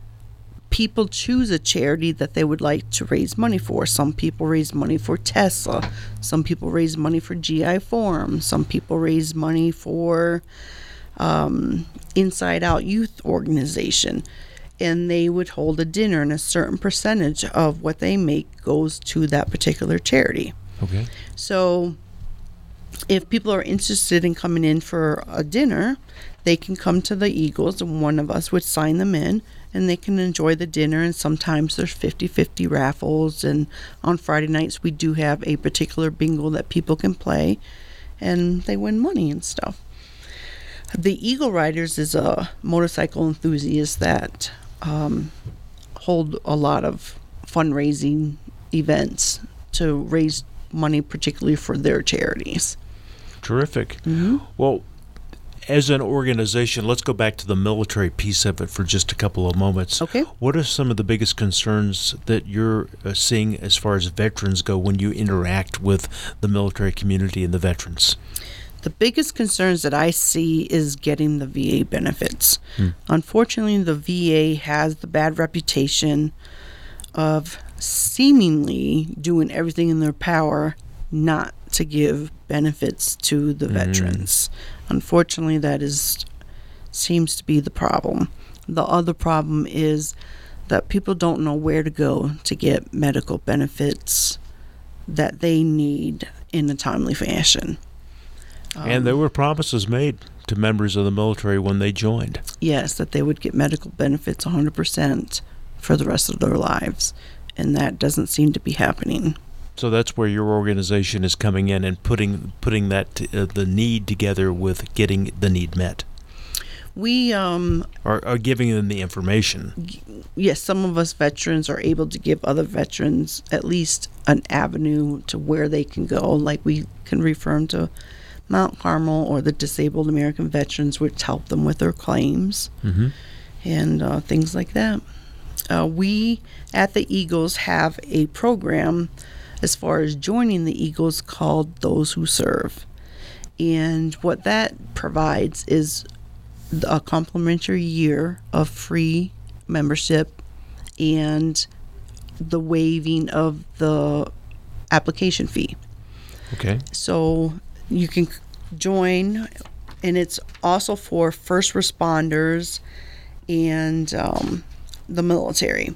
people choose a charity that they would like to raise money for. Some people raise money for Tesla. Some people raise money for G I Forum. Some people raise money for um, Inside Out Youth Organization. And they would hold a dinner, and a certain percentage of what they make goes to that particular charity. Okay. So if people are interested in coming in for a dinner, they can come to the Eagles, and one of us would sign them in, and they can enjoy the dinner. And sometimes there's fifty-fifty raffles, and on Friday nights we do have a particular bingo that people can play, and they win money and stuff. The Eagle Riders is a motorcycle enthusiast that um, hold a lot of fundraising events to raise money, particularly for their charities. Terrific. Mm-hmm. Well, as an organization, let's go back to the military piece of it for just a couple of moments. Okay. What are some of the biggest concerns that you're uh, seeing as far as veterans go when you interact with the military community and the veterans? The biggest concerns that I see is getting the V A benefits. Hmm. Unfortunately, the V A has the bad reputation of seemingly doing everything in their power not to give benefits to the Mm. veterans. Unfortunately, that is seems to be the problem. The other problem is that people don't know where to go to get medical benefits that they need in a timely fashion. And there were promises made to members of the military when they joined. Yes, that they would get medical benefits one hundred percent for the rest of their lives. And that doesn't seem to be happening. So that's where your organization is coming in and putting putting that uh, the need together with getting the need met. We um or, or giving them the information. Yes, some of us veterans are able to give other veterans at least an avenue to where they can go. Like we can refer them to Mount Carmel or the Disabled American Veterans, which help them with their claims mm-hmm. and uh, things like that. Uh, we at the Eagles have a program as far as joining the Eagles called Those Who Serve. And what that provides is a complimentary year of free membership and the waiving of the application fee. Okay. So you can join, and it's also for first responders and um, the military.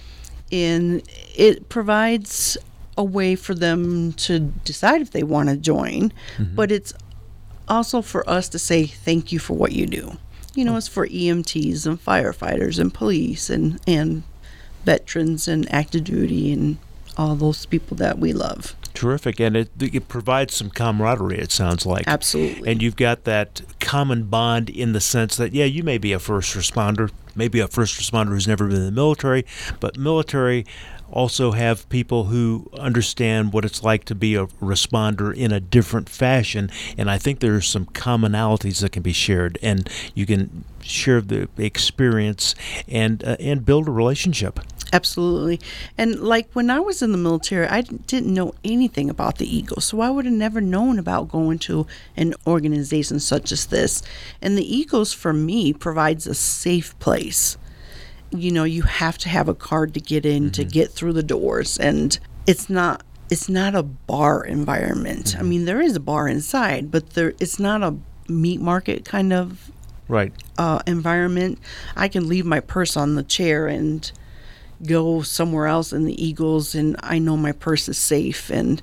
And it provides a way for them to decide if they want to join, mm-hmm. but it's also for us to say thank you for what you do. You know, it's for E M Ts and firefighters and police and, and veterans and active duty and all those people that we love. Terrific. And it, it provides some camaraderie, it sounds like. Absolutely. And you've got that common bond in the sense that, yeah, you may be a first responder, maybe a first responder who's never been in the military, but military also have people who understand what it's like to be a responder in a different fashion, and I think there's some commonalities that can be shared, and you can share the experience and uh, and build a relationship. Absolutely. And like when I was in the military, I didn't know anything about the Eagles, so I would have never known about going to an organization such as this. And the Eagles, for me, provides a safe place. You know, you have to have a card to get in, mm-hmm. to get through the doors, and it's not it's not a bar environment. Mm-hmm. I mean, there is a bar inside, but there it's not a meat market kind of right uh, environment. I can leave my purse on the chair and go somewhere else in the Eagles, and I know my purse is safe. And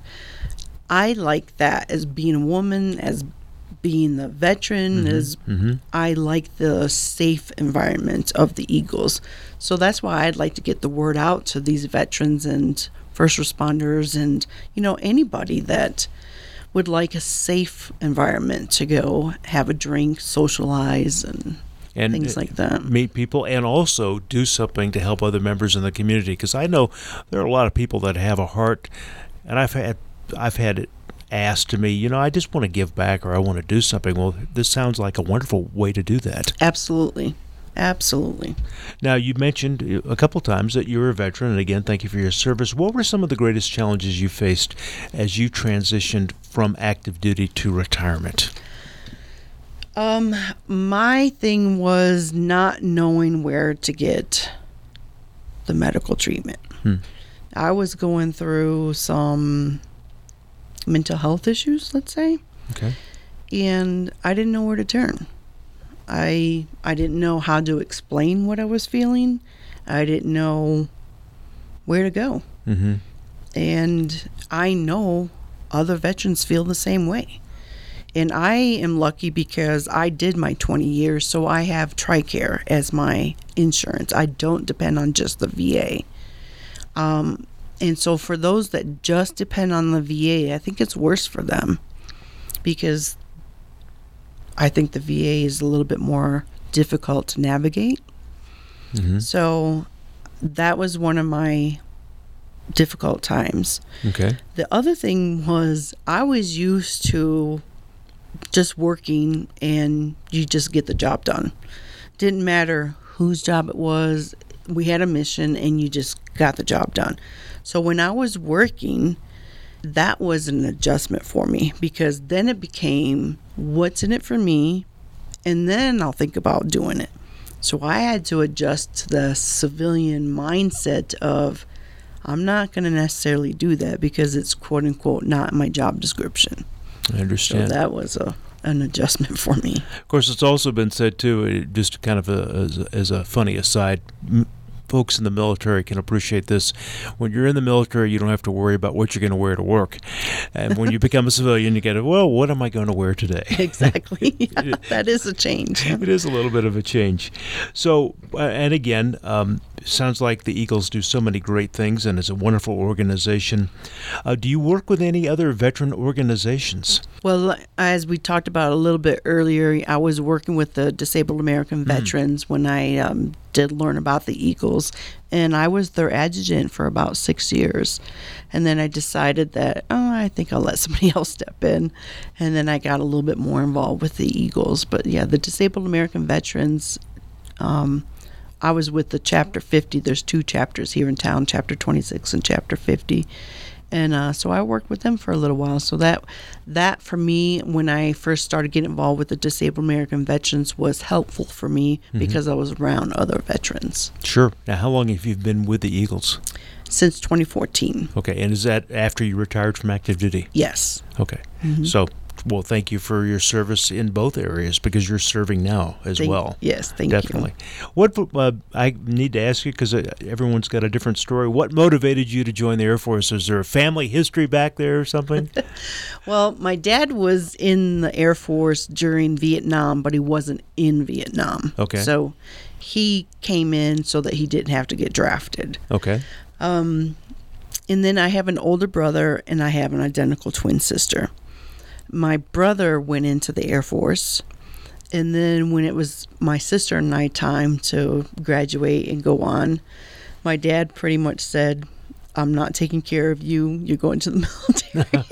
I like that as being a woman, as being the veteran, mm-hmm. as mm-hmm. I like the safe environment of the Eagles. So that's why I'd like to get the word out to these veterans and first responders and, you know, anybody that would like a safe environment to go have a drink, socialize, and, and things like that. Meet people and also do something to help other members in the community. Because I know there are a lot of people that have a heart, and I've had I've had it asked to me, you know, I just want to give back or I want to do something. Well, this sounds like a wonderful way to do that. Absolutely. Absolutely. Now, you mentioned a couple times that you're a veteran, and again, thank you for your service. What were some of the greatest challenges you faced as you transitioned from active duty to retirement? Um, my thing was not knowing where to get the medical treatment. Hmm. I was going through some mental health issues, let's say. Okay. And I didn't know where to turn. I I didn't know how to explain what I was feeling. I didn't know where to go. Mm-hmm. And I know other veterans feel the same way. And I am lucky because I did my twenty years, so I have TRICARE as my insurance. I don't depend on just the V A. Um, and so for those that just depend on the V A, I think it's worse for them because I think the V A is a little bit more difficult to navigate. Mm-hmm. So that was one of my difficult times. Okay. The other thing was I was used to just working and you just get the job done. Didn't matter whose job it was. We had a mission and you just got the job done. So when I was working, that was an adjustment for me because then it became what's in it for me, and then I'll think about doing it. So I had to adjust to the civilian mindset of I'm not going to necessarily do that because it's quote unquote not my job description. I understand. So that was a an adjustment for me. Of course, it's also been said too, just kind of a, as, a, as a funny aside, m- folks in the military can appreciate this. When you're in the military, you don't have to worry about what you're going to wear to work. And when you become a civilian, you get, well, what am I going to wear today? Exactly. Yeah, that is a change. It is a little bit of a change. So, uh, and again, um, sounds like the Eagles do so many great things, and it's a wonderful organization. Uh, do you work with any other veteran organizations? Well, as we talked about a little bit earlier, I was working with the Disabled American Mm. Veterans when I um, did learn about the Eagles, and I was their adjutant for about six years. And then I decided that, oh, I think I'll let somebody else step in. And then I got a little bit more involved with the Eagles. But yeah, the Disabled American Veterans, um, I was with the Chapter fifty. There's two chapters here in town, Chapter twenty-six and Chapter fifty. And uh, so I worked with them for a little while. So that, that for me, when I first started getting involved with the Disabled American Veterans, was helpful for me mm-hmm. because I was around other veterans. Sure. Now, how long have you been with the Eagles? Since twenty fourteen. Okay. And is that after you retired from active duty? Yes. Okay. Mm-hmm. So, well, thank you for your service in both areas because you're serving now as thank, well. Yes, thank Definitely. you. Definitely. What uh, I need to ask you, because everyone's got a different story, what motivated you to join the Air Force? Is there a family history back there or something? Well, my dad was in the Air Force during Vietnam, but he wasn't in Vietnam. Okay. So he came in so that he didn't have to get drafted. Okay. Um, and then I have an older brother, and I have an identical twin sister. My brother went into the Air Force, and then when it was my sister and I time to graduate and go on, my dad pretty much said, I'm not taking care of you, you're going to the military.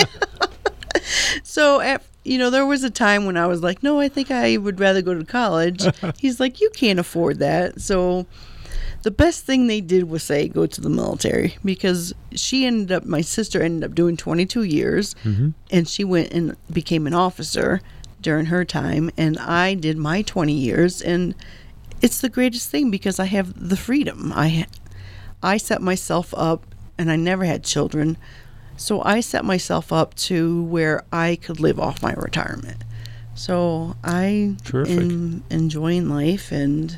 So, at, you know, there was a time when I was like, no, I think I would rather go to college. He's like, you can't afford that. So the best thing they did was say, go to the military, because she ended up, my sister ended up doing twenty-two years, mm-hmm. and she went and became an officer during her time, and I did my twenty years, and it's the greatest thing because I have the freedom. I, I set myself up, and I never had children, so I set myself up to where I could live off my retirement. So I am enjoying life, and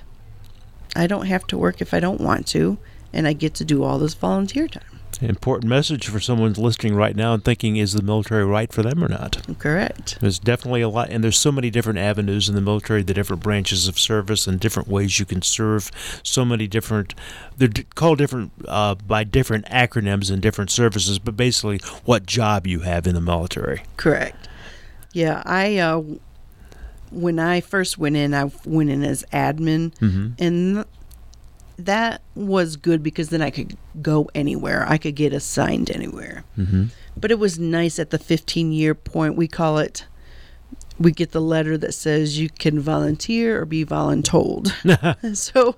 I don't have to work if I don't want to, and I get to do all this volunteer time. An important message for someone listening right now and thinking, is the military right for them or not? Correct. There's definitely a lot, and there's so many different avenues in the military, the different branches of service and different ways you can serve. So many different, they're called different uh, by different acronyms and different services, but basically what job you have in the military. Correct. Yeah, I... Uh, when I first went in, I went in as admin, mm-hmm. and that was good because then I could go anywhere. I could get assigned anywhere. Mm-hmm. But it was nice at the fifteen-year point. We call it, we get the letter that says you can volunteer or be voluntold. So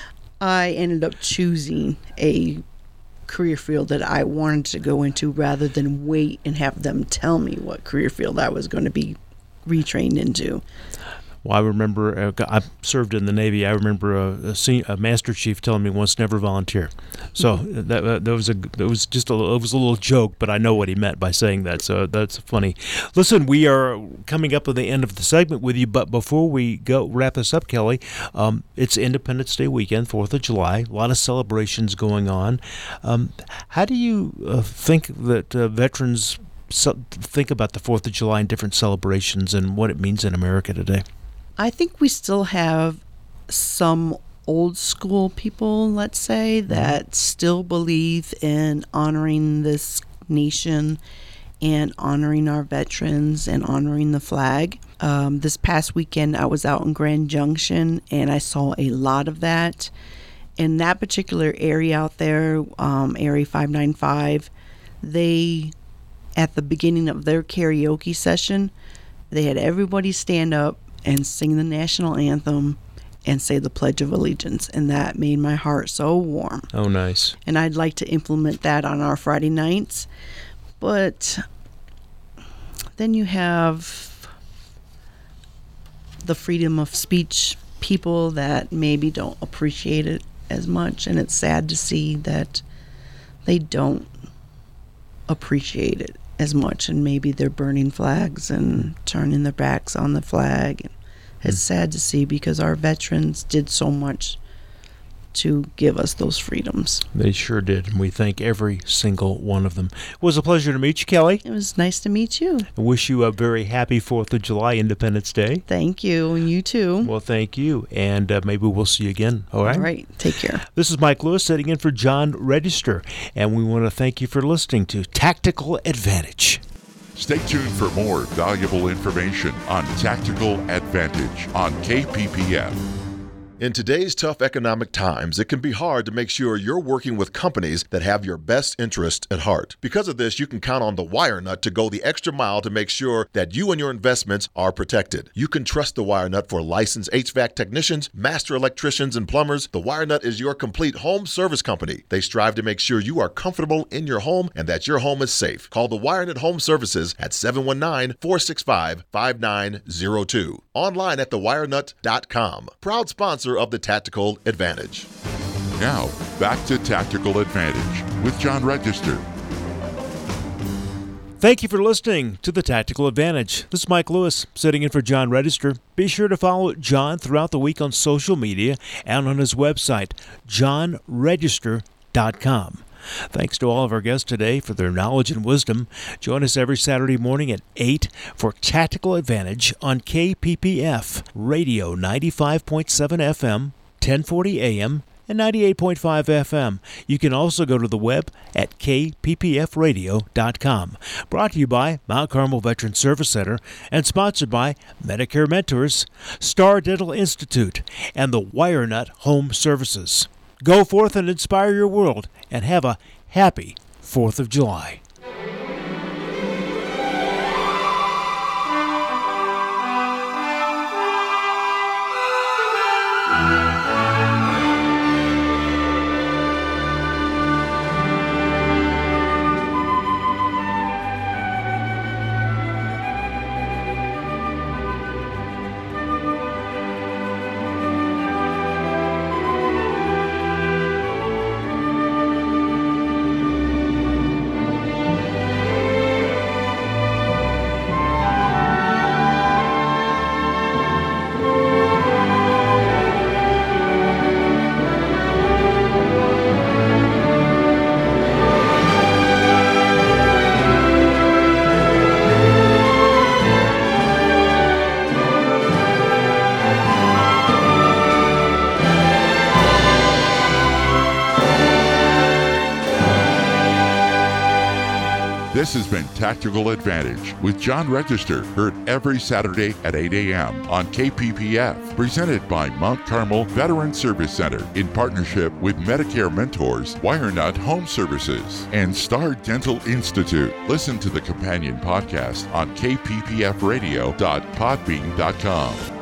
I ended up choosing a career field that I wanted to go into rather than wait and have them tell me what career field I was going to be retrained into. Well, I remember, uh, I served in the Navy. I remember a, a, senior, a master chief telling me once, never volunteer. So mm-hmm. that, uh, that was a that was just a it was a little joke, but I know what he meant by saying that. So that's funny. Listen, we are coming up at the end of the segment with you, but before we go wrap this up, Kelly, um, it's Independence Day weekend, Fourth of July. A lot of celebrations going on. Um, how do you uh, think that uh, veterans so, think about the Fourth of July and different celebrations and what it means in America today? I think we still have some old school people, let's say, that still believe in honoring this nation and honoring our veterans and honoring the flag. Um, this past weekend, I was out in Grand Junction, and I saw a lot of that. In that particular area out there, um, Area five ninety-five, they, at the beginning of their karaoke session, they had everybody stand up and sing the national anthem and say the Pledge of Allegiance, and that made my heart so warm. Oh, nice. And I'd like to implement that on our Friday nights, but then you have the freedom of speech people that maybe don't appreciate it as much, and it's sad to see that they don't appreciate it as much, and maybe they're burning flags and turning their backs on the flag. It's mm. sad to see because our veterans did so much to give us those freedoms. They sure did, and we thank every single one of them. It was a pleasure to meet you, Kelly. It was nice to meet you. I wish you a very happy fourth of July Independence Day. Thank you, and you too. Well, thank you, and uh, maybe we'll see you again, all right? All right, take care. This is Mike Lewis sitting in for John Register, and we want to thank you for listening to Tactical Advantage. Stay tuned for more valuable information on Tactical Advantage on K P P F. In today's tough economic times, it can be hard to make sure you're working with companies that have your best interest at heart. Because of this, you can count on the WireNut to go the extra mile to make sure that you and your investments are protected. You can trust the WireNut for licensed H V A C technicians, master electricians, and plumbers. The WireNut is your complete home service company. They strive to make sure you are comfortable in your home and that your home is safe. Call the WireNut Home Services at seven one nine, four six five, five nine zero two. Online at the wire nut dot com. Proud sponsor of the Tactical Advantage. Now, back to Tactical Advantage with John Register. Thank you for listening to the Tactical Advantage. This is Mike Lewis, sitting in for John Register. Be sure to follow John throughout the week on social media and on his website, john register dot com. Thanks to all of our guests today for their knowledge and wisdom. Join us every Saturday morning at eight for Tactical Advantage on K P P F Radio ninety-five point seven F M, ten forty A M, and ninety-eight point five F M. You can also go to the web at k p p f radio dot com. Brought to you by Mount Carmel Veteran Service Center and sponsored by Medicare Mentors, Star Dental Institute, and the WireNut Home Services. Go forth and inspire your world and have a happy fourth of July. This has been Tactical Advantage with John Register, heard every Saturday at eight A M on K P P F, presented by Mount Carmel Veteran Service Center in partnership with Medicare Mentors, WireNut Home Services, and Star Dental Institute. Listen to the companion podcast on k p p f radio dot podbean dot com.